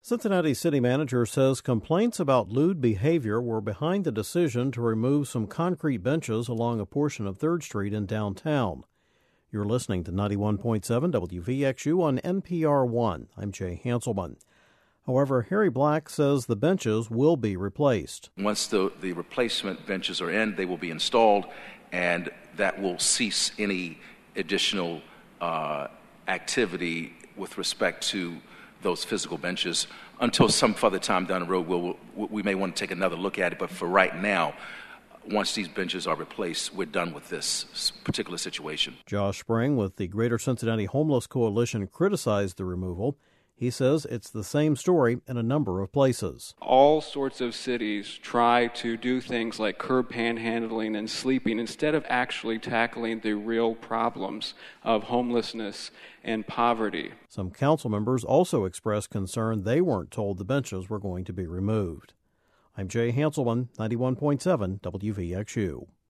Cincinnati city manager says complaints about lewd behavior were behind the decision to remove some concrete benches along a portion of 3rd Street in downtown. You're listening to 91.7 WVXU on NPR 1. I'm Jay Hanselman. However, Harry Black says the benches will be replaced. Once the replacement benches are in, they will be installed, and that will cease any additional activity with respect to those physical benches until some further time down the road. We may want to take another look at it, but for right now, once these benches are replaced, we're done with this particular situation. Josh Spring with the Greater Cincinnati Homeless Coalition criticized the removal. He says it's the same story in a number of places. All sorts of cities try to do things like curb panhandling and sleeping instead of actually tackling the real problems of homelessness and poverty. Some council members also expressed concern they weren't told the benches were going to be removed. I'm Jay Hanselman, 91.7 WVXU.